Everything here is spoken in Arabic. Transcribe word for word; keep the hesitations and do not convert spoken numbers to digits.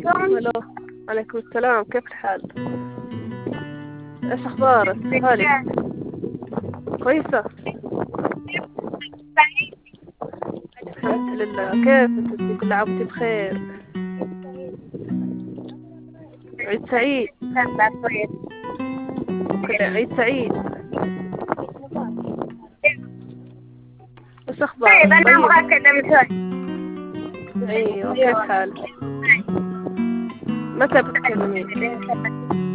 الو. عليكم السلام، كيف الحال؟ ايش اخبارك؟ هالك كويسة؟ الحمد لله. كيف انت؟ كل عام وانت بخير. عيد سعيد. كل عيد سعيد. ايش اخبارك؟ طيب أنا طيب. أبغى أكلم شوي. ايوه، كيف حالك؟ متى بتكلمين؟